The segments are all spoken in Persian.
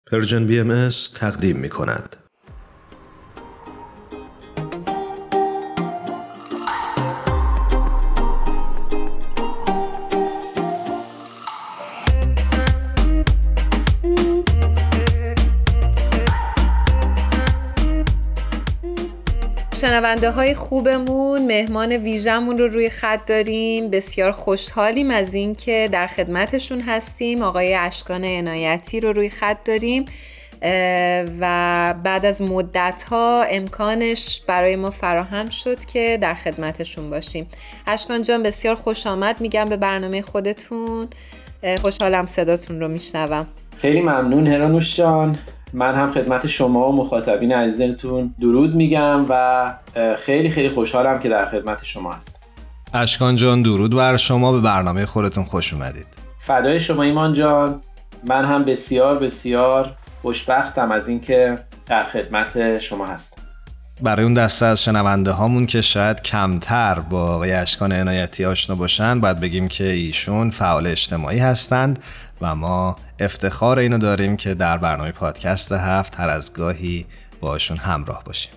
پرژن BMS تقدیم می کند. شنونده های خوبمون، مهمان ویژمون رو روی خط داریم. بسیار خوشحالیم از این که در خدمتشون هستیم. آقای اشکان عنایتی رو روی خط داریم و بعد از مدت‌ها امکانش برای ما فراهم شد که در خدمتشون باشیم. اشکان جان بسیار خوش آمد میگم به برنامه خودتون. خوشحالم صداتون رو میشنوم. خیلی ممنون هرانوش جان. من هم خدمت شما و مخاطبین عزیزتون درود میگم و خیلی خیلی خوشحالم که در خدمت شما هستم. اشکان جان درود بر شما، به برنامه خودتون خوش اومدید. فدای شما ایمان جان. من هم بسیار بسیار خوشبختم از اینکه در خدمت شما هستم. برای اون دسته از شنونده هامون که شاید کمتر با آقای اشکان عنایتی آشنا باشن باید بگیم که ایشون فعال اجتماعی هستند و ما افتخار اینو داریم که در برنامه پادکست 7 هر از گاهی باشون همراه باشیم.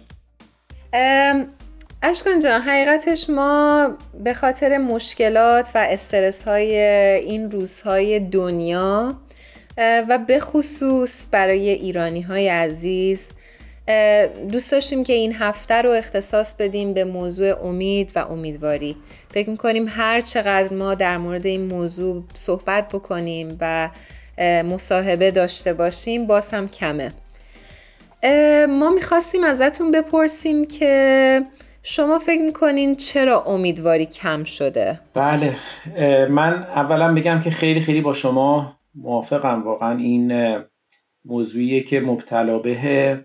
اشکان جان، حقیقتش ما به خاطر مشکلات و استرس های این روزهای دنیا و به خصوص برای ایرانی های عزیز دوست داشتیم که این هفته رو اختصاص بدیم به موضوع امید و امیدواری. فکر میکنیم هر چقدر ما در مورد این موضوع صحبت بکنیم و مصاحبه داشته باشیم باز هم کمه. ما میخواستیم ازتون بپرسیم که شما فکر میکنین چرا امیدواری کم شده؟ بله، من اولا بگم که خیلی خیلی با شما موافقم. واقعا این موضوعیه که مبتلا به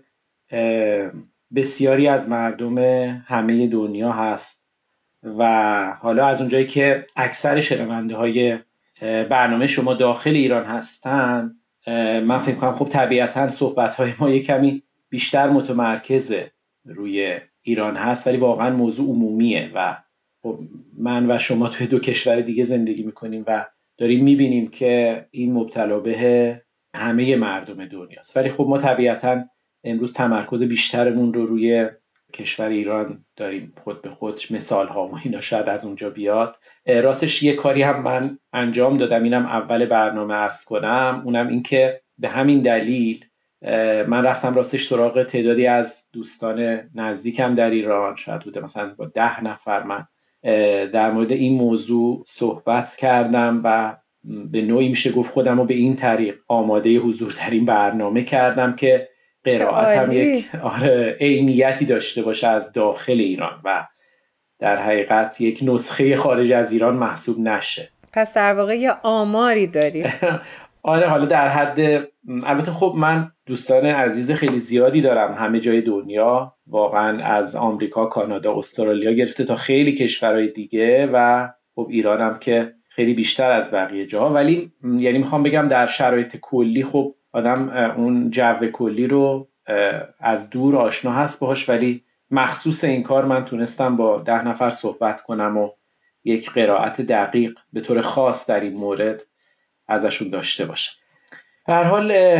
بسیاری از مردم همه دنیا هست و حالا از اونجایی که اکثر شنونده های برنامه شما داخل ایران هستن، من فکر کنم خب طبیعتاً صحبت های ما یک کمی بیشتر متمرکز روی ایران هست، ولی واقعا موضوع عمومیه و خب من و شما توی دو کشور دیگه زندگی میکنیم و داریم میبینیم که این مبتلا به همه مردم دنیاست. ولی خب ما طبیعتاً امروز تمرکز بیشترمون رو روی کشور ایران داریم. خود به خود مثال ها و اینا شاید از اونجا بیاد. راستش یه کاری هم من انجام دادم، اینم اول برنامه عرض کنم، اونم این که به همین دلیل من رفتم راستش سراغ تعدادی از دوستان نزدیکم در ایران، شاید بوده مثلا با 10 نفر، من در مورد این موضوع صحبت کردم و به نوعی میشه گفت خودم رو به این طریق آماده حضور در این برنامه کردم که قرائت هم یک عینیتی داشته باشه از داخل ایران و در حقیقت یک نسخه خارج از ایران محسوب نشه. پس در واقع یه آماری دارید. آره، حالا در حد، البته خب من دوستان عزیز خیلی زیادی دارم همه جای دنیا، واقعا از آمریکا، کانادا، استرالیا گرفته تا خیلی کشورهای دیگه و خب ایرانم که خیلی بیشتر از بقیه جاها. ولی یعنی میخوام بگم در شرایط کلی خب آدم اون جو کلی رو از دور آشنا هست باهاش، ولی مخصوص این کار من تونستم با 10 نفر صحبت کنم و یک قرائت دقیق به طور خاص در این مورد ازشون داشته باشم. به هر حال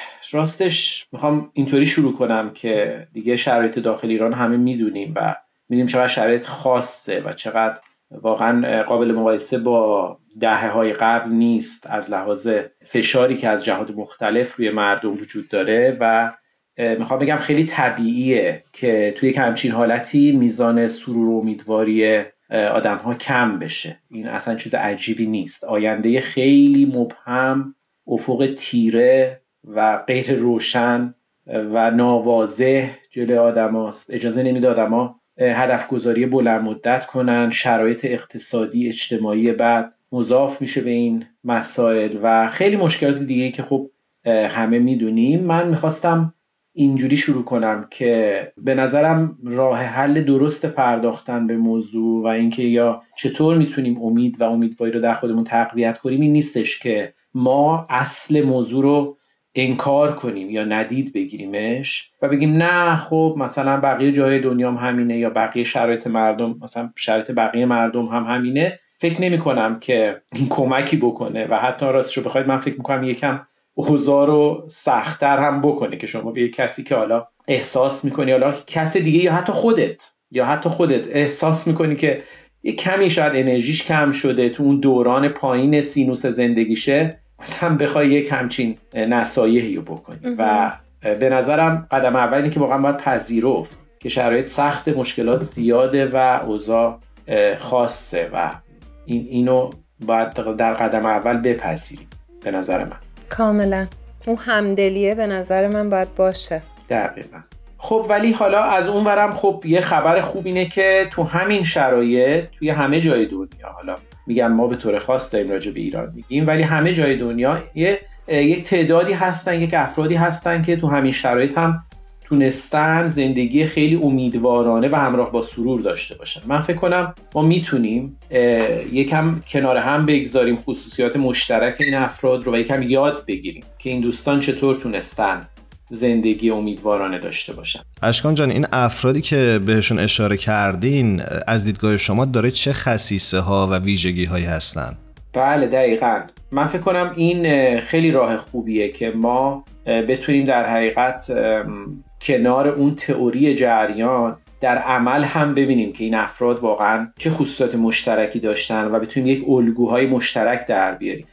راستش میخوام اینطوری شروع کنم که دیگه شرایط داخل ایران همه میدونیم و میدونیم چقدر شرایط خاصه و چقدر واقعا قابل مقایسه با دهه‌های قبل نیست از لحاظ فشاری که از جهات مختلف روی مردم وجود داره و میخوام بگم خیلی طبیعیه که توی همچین حالتی میزان سرور و امیدواری آدم‌ها کم بشه. این اصلا چیز عجیبی نیست. آینده خیلی مبهم، افق تیره و غیر روشن و ناواضح جلوی آدم‌هاست. اجازه نمیده آدم‌ها هدف گذاری بلند مدت کنن. شرایط اقتصادی اجتماعی بعد مضاف میشه به این مسائل و خیلی مشکلات دیگه‌ای که خب همه میدونیم. من میخواستم اینجوری شروع کنم که به نظرم راه حل درست پرداختن به موضوع و اینکه یا چطور میتونیم امید و امیدواری رو در خودمون تقویت کنیم این نیستش که ما اصل موضوع رو انکار کنیم یا ندید بگیریمش و بگیم نه خب مثلا بقیه جای دنیا هم همینه یا بقیه شرایط مردم، مثلا شرایط بقیه مردم هم همینه. فکر نمی کنم که این کمکی بکنه و حتی راستش رو بخواید من فکر میکنم یکم اوضاع رو سخت‌تر هم بکنه که شما به یک کسی که حالا احساس میکنی، حالا کس دیگه یا حتی خودت احساس میکنی که یه کمی شاید انرژیش کم شده تو اون دوران پایین سینوس زندگیشه، مثلا بخوای یک همچین نصایحی رو بکنی. و به نظرم قدم اولی که واقعا باید پذیرفت که شرایط سخت، مشکلات زیاده و اوضاع خاصه و اینو باید در قدم اول بپذیریم به نظر من. کاملا اون همدلیه به نظر من باید باشه. دقیقا. خب ولی حالا از اون ورم خب یه خبر خوب اینه که تو همین شرایط توی همه جای دنیا، حالا میگم ما به طور خاص داریم راجع به ایران میگیم، ولی همه جای دنیا یک تعدادی هستن، یک افرادی هستن که تو همین شرایط هم تونستن زندگی خیلی امیدوارانه و همراه با سرور داشته باشن. من فکر کنم ما میتونیم یکم کنار هم بگذاریم خصوصیات مشترک این افراد رو و یکم یاد بگیریم که این دوستان چطور تونستن زندگی امیدوارانه داشته باشن. اشکان جان، این افرادی که بهشون اشاره کردین از دیدگاه شما داره چه خصیصه ها و ویژگی هایی هستن؟ بله دقیقاً. من فکر کنم این خیلی راه خوبیه که ما بتونیم در حقیقت کنار اون تئوری جریان در عمل هم ببینیم که این افراد واقعاً چه خصوصیات مشترکی داشتن و بتونیم یک الگوهای مشترک در بیاریم.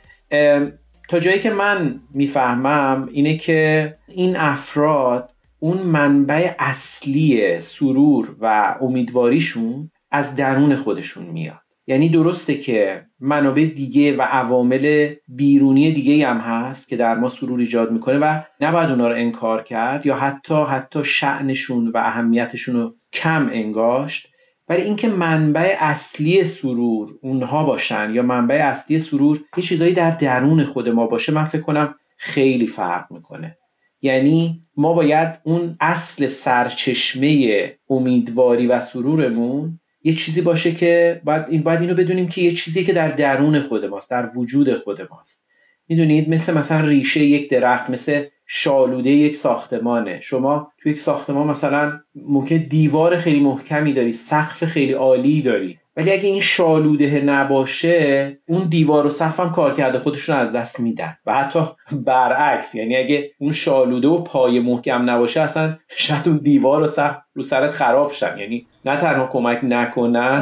تا جایی که من میفهمم اینه که این افراد اون منبع اصلی سرور و امیدواریشون از درون خودشون میاد. یعنی درسته که منابع دیگه و عوامل بیرونی دیگه هم هست که در ما سرور ایجاد میکنه و نباید اونا رو انکار کرد یا حتی شأنشون و اهمیتشون رو کم انگاشت، ولی اینکه منبع اصلی سرور اونها باشن یا منبع اصلی سرور یه چیزایی در درون خود ما باشه، من فکر کنم خیلی فرق میکنه. یعنی ما باید اون اصل سرچشمه امیدواری و سرورمون یه چیزی باشه که باید اینو بدونیم که یه چیزی که در درون خود ماست، در وجود خود ماست. میدونید مثلا ریشه یک درخت، مثل شالوده یک ساختمانه. شما توی یک ساختمان مثلا ممکن دیوار خیلی محکمی داری، سقف خیلی عالی داری، ولی اگه این شالوده نباشه اون دیوار و سقف هم کار کرده خودشون از دست میدن. و حتی برعکس، یعنی اگه اون شالوده و پایه محکم نباشه اصلا شاید اون دیوار و سقف رو سرت خراب شن، یعنی نه تنها کمک نکنن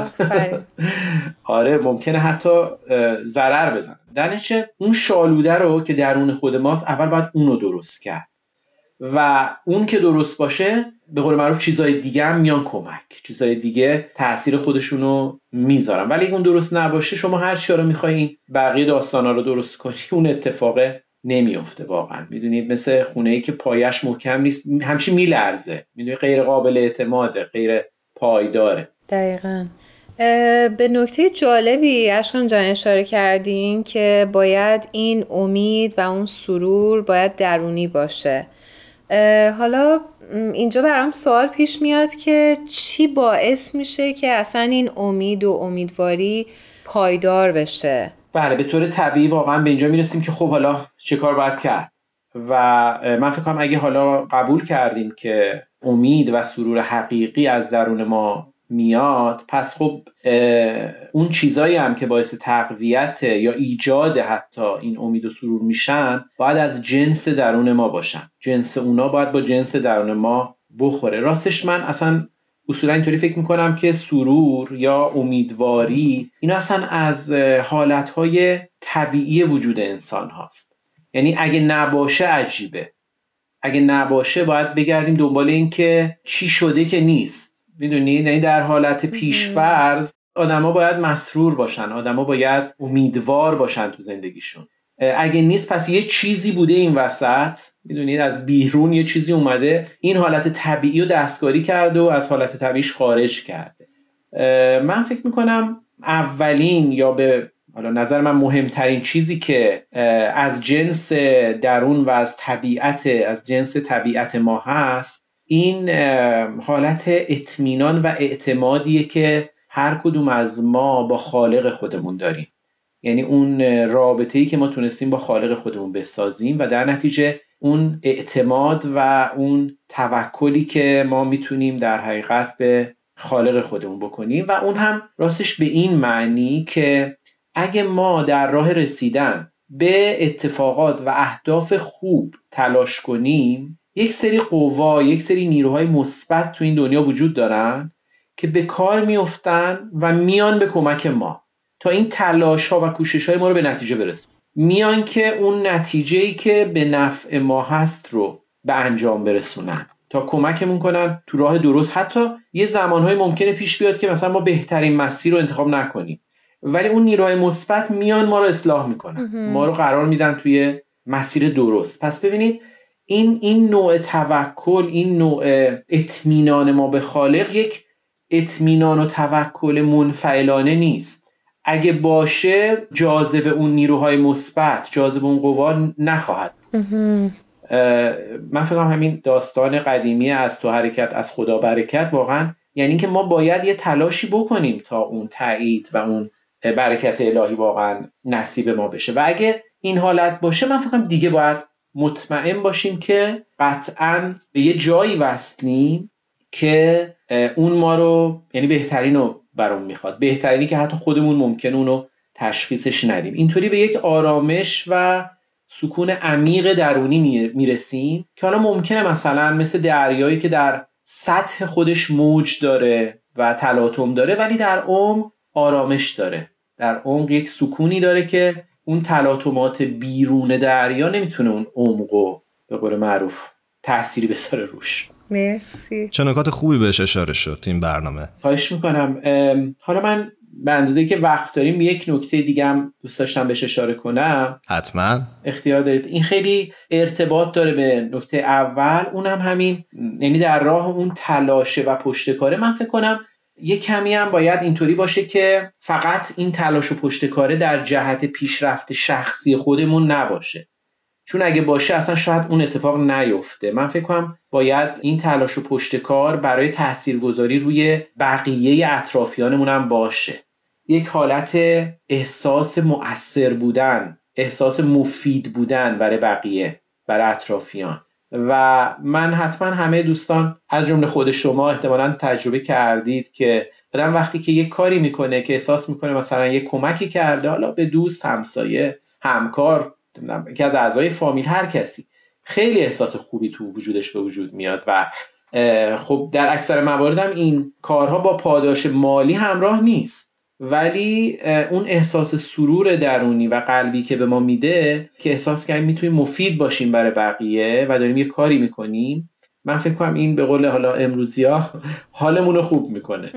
آره ممکنه حتی ضرر بزنن. درنچه اون شالوده رو که درون خود ماست اول باید اونو درست کرد و اون که درست باشه به قول معروف چیزای دیگه هم میان کمک، چیزای دیگه تأثیر خودشونو میذارن. ولی اون درست نباشه شما هر چی رو میخواین بقیه داستانا رو درست کنی اون اتفاق نمیفته واقعا. میدونید مثل خونه‌ای که پایش محکم نیست همچین میلرزه، میدونید غیر قابل اعتماده، غیر پایداره. دقیقاً. به نکته جالبی اشکان جان اشاره کردین که باید این امید و اون سرور باید درونی باشه. حالا اینجا برام سوال پیش میاد که چی باعث میشه که اصلا این امید و امیدواری پایدار بشه؟ بله به طور طبیعی واقعا به اینجا میرسیم که خب حالا چه کار باید کرد و من فکر کنم اگه حالا قبول کردیم که امید و سرور حقیقی از درون ما میاد، پس خب اون چیزایی هم که باعث تقویت یا ایجاد حتی این امید و سرور میشن باید از جنس درون ما باشن، جنس اونا باید با جنس درون ما بخوره. راستش من اصلا اصولا اینطوری فکر میکنم که سرور یا امیدواری اینا اصلا از حالتهای طبیعی وجود انسان هاست. یعنی اگه نباشه عجیبه، اگه نباشه باید بگردیم دنبال این که چی شده که نیست. میدونید یعنی در حالت پیشفرض آدما باید مسرور باشن، آدما باید امیدوار باشن تو زندگیشون. اگه نیست پس یه چیزی بوده این وسط، میدونید از بیرون یه چیزی اومده این حالت طبیعی رو دستکاری کرده و از حالت طبیعیش خارج کرده. من فکر میکنم اولین یا به حالا نظر من مهمترین چیزی که از جنس درون و از جنس طبیعت ما هست این حالت اطمینان و اعتمادیه که هر کدوم از ما با خالق خودمون داریم. یعنی اون رابطه‌ای که ما تونستیم با خالق خودمون بسازیم و در نتیجه اون اعتماد و اون توکلی که ما میتونیم در حقیقت به خالق خودمون بکنیم و اون هم راستش به این معنی که اگه ما در راه رسیدن به اتفاقات و اهداف خوب تلاش کنیم، یک سری قوا، یک سری نیروهای مثبت تو این دنیا وجود دارن که به کار میافتن و میان به کمک ما تا این تلاش ها و کوشش های ما رو به نتیجه برسونن. میان که اون نتیجه‌ای که به نفع ما هست رو به انجام برسونن، تا کمکمون کنن تو راه درست. حتی یه زمانهای ممکنه پیش بیاد که مثلا ما بهترین مسیر رو انتخاب نکنیم، ولی اون نیروهای مثبت میان ما رو اصلاح میکنن، ما رو قرار میدن توی مسیر درست. پس ببینید این نوع توکل، این نوع اطمینان ما به خالق یک اطمینان و توکل منفعلانه نیست. اگه باشه جاذبه اون نیروهای مثبت، جاذبه اون قوا نخواهد. من فکر کنم همین داستان قدیمی از تو حرکت از خدا برکت واقعا یعنی که ما باید یه تلاشی بکنیم تا اون تایید و اون برکت الهی واقعا نصیب ما بشه. و اگه این حالت باشه من فکر کنم دیگه باید مطمئن باشیم که قطعاً به یه جایی وصلیم که اون ما رو یعنی بهترین رو برام میخواد، بهترینی که حتی خودمون ممکنه اونو تشخیصش ندیم. اینطوری به یک آرامش و سکون عمیق درونی میرسیم که حالا ممکنه مثلا مثل دریایی که در سطح خودش موج داره و تلاطم داره ولی در عمق آرامش داره، در عمق یک سکونی داره که اون تلاطمات بیرون دریا نمیتونه اون عمقو به قول معروف تأثیری بذاره روش. مرسی. چه نکات خوبی بهش اشاره شد این برنامه. خواهش میکنم. حالا من به اندازه‌ای که وقت داریم یک نکته دیگه هم دوست داشتم بهش اشاره کنم. حتما اختیار دارید. این خیلی ارتباط داره به نکته اول، اونم همین یعنی در راه اون تلاشه و پشتکاره. من فکر کنم یک کمی هم باید اینطوری باشه که فقط این تلاش و پشتکاره در جهت پیشرفت شخصی خودمون نباشه، چون اگه باشه اصلا شاید اون اتفاق نیفته. من فکر کنم باید این تلاش و پشتکار برای تاثیرگذاری روی بقیه اطرافیانمون هم باشه، یک حالت احساس مؤثر بودن، احساس مفید بودن برای بقیه، برای اطرافیان. و من حتما همه دوستان از جمله خود شما احتمالاً تجربه کردید که آدم وقتی که یک کاری میکنه که احساس میکنه مثلا یک کمکی کرده، حالا به دوست، همسایه، همکار، که از اعضای فامیل، هر کسی، خیلی احساس خوبی تو وجودش به وجود میاد. و خب در اکثر موارد هم این کارها با پاداش مالی همراه نیست، ولی اون احساس سرور درونی و قلبی که به ما میده که احساس کنیم میتونیم مفید باشیم برای بقیه و داریم یه کاری میکنیم، من فکر کنم این به قول حالا امروزیا حالمون رو خوب میکنه.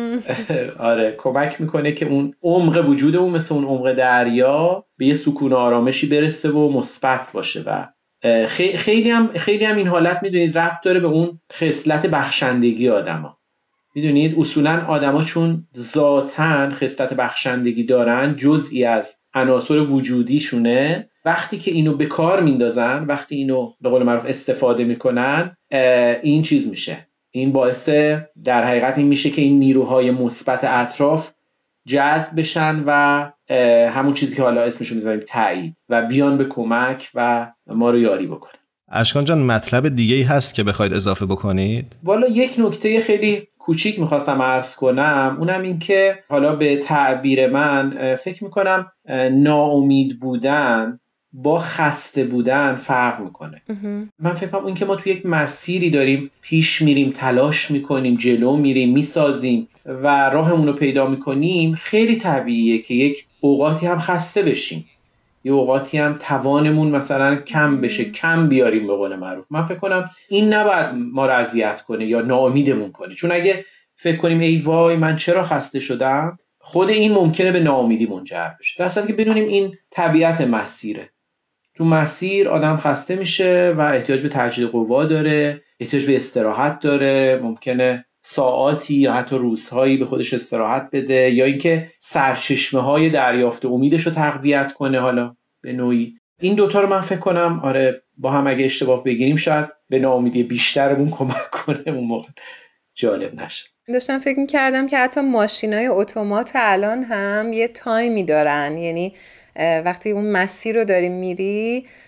آره، کمک میکنه که اون عمق وجودمون مثل اون عمق دریا به یه سکون و آرامشی برسه و مثبت باشه. و خیلی هم این حالت میدونید ربط داره به اون خصلت بخشندگی آدما. میدونید اصولا آدما چون ذاتن خصلت بخشندگی دارن، جزئی از عناصر وجودیشونه، وقتی که اینو به کار میندازن، وقتی اینو به قول معروف استفاده میکنن، این چیز میشه، این باعث در حقیقت این میشه که این نیروهای مثبت اطراف جذب بشن و همون چیزی که حالا اسمشو میذاریم تایید، و بیان به کمک و ما رو یاری بکنن. اشکان جان مطلب دیگه‌ای هست که بخواید اضافه بکنید؟ والا یک نکته خیلی کوچیک میخواستم عرض کنم، اونم این که حالا به تعبیر من فکر میکنم ناامید بودن با خسته بودن فرق میکنه. من فکر کنم این که ما توی یک مسیری داریم پیش میریم، تلاش میکنیم، جلو میریم، میسازیم و راهمون رو پیدا میکنیم، خیلی طبیعیه که یک اوقاتی هم خسته بشیم، یه اوقاتی هم توانمون مثلا کم بشه، کم بیاریم به قول معروف. من فکر کنم این نباید ما رو اذیت کنه یا ناامیدمون کنه، چون اگه فکر کنیم ای وای من چرا خسته شدم، خود این ممکنه به ناامیدی منجر بشه، در صورتی که بدونیم این طبیعت مسیره. تو مسیر آدم خسته میشه و احتیاج به تجدید قوا داره، احتیاج به استراحت داره، ممکنه ساعاتی یا حتی روزهایی به خودش استراحت بده، یا اینکه سرچشمه‌های دریافت امیدش رو تقویت کنه. حالا به نوعی این دوتا رو من فکر کنم آره با هم اگه اشتباه بگیریم شاید به ناامیدی بیشترمون کمک کنه، اون موقع جالب نشه. داشتم فکر می‌کردم که حتی ماشینای اتومات الان هم یه تایمی دارن، یعنی وقتی اون مسیر رو داری میری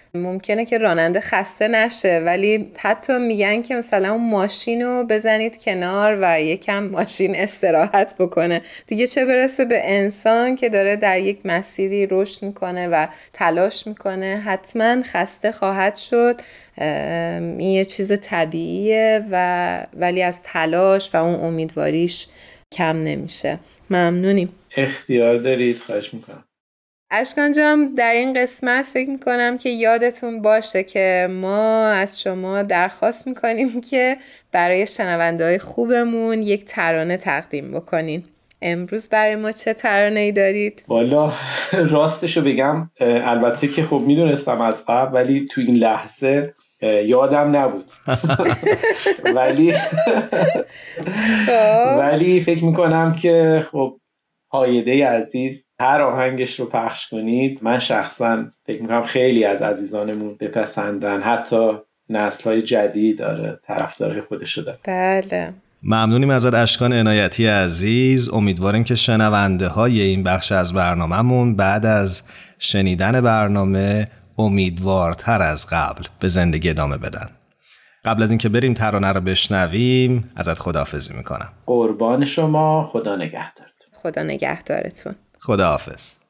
ممکنه که راننده خسته نشه، ولی حتی میگن که مثلا اون ماشین رو بزنید کنار و یکم ماشین استراحت بکنه دیگه، چه برسه به انسان که داره در یک مسیری رشد میکنه و تلاش میکنه، حتما خسته خواهد شد. این یه چیز طبیعیه ولی از تلاش و اون امیدواریش کم نمیشه. ممنونیم. اختیار دارید، خواهش میکنم. اشکان جان، در این قسمت فکر میکنم که یادتون باشه که ما از شما درخواست میکنیم که برای شنونده‌های خوبمون یک ترانه تقدیم بکنین. امروز برای ما چه ترانه‌ای دارید؟ والا راستشو بگم البته که خب میدونستم از قبل، ولی تو این لحظه یادم نبود. ولی فکر میکنم که خب هایده عزیز هر آهنگش رو پخش کنید، من شخصا فکر میکنم خیلی از عزیزانمون بپسندن، حتی نسل‌های جدید طرفدارای خودشو دارن. بله. ممنونیم ازت اشکان عنایتی عزیز. امیدواریم که شنونده های این بخش از برنامه‌مون بعد از شنیدن برنامه امیدوارتر از قبل به زندگی ادامه بدن. قبل از اینکه بریم ترانه رو بشنویم ازت خداحافظی میکنم. قربان شما، خدا نگهدارتون. خدا نگهدارتون. خداحافظ.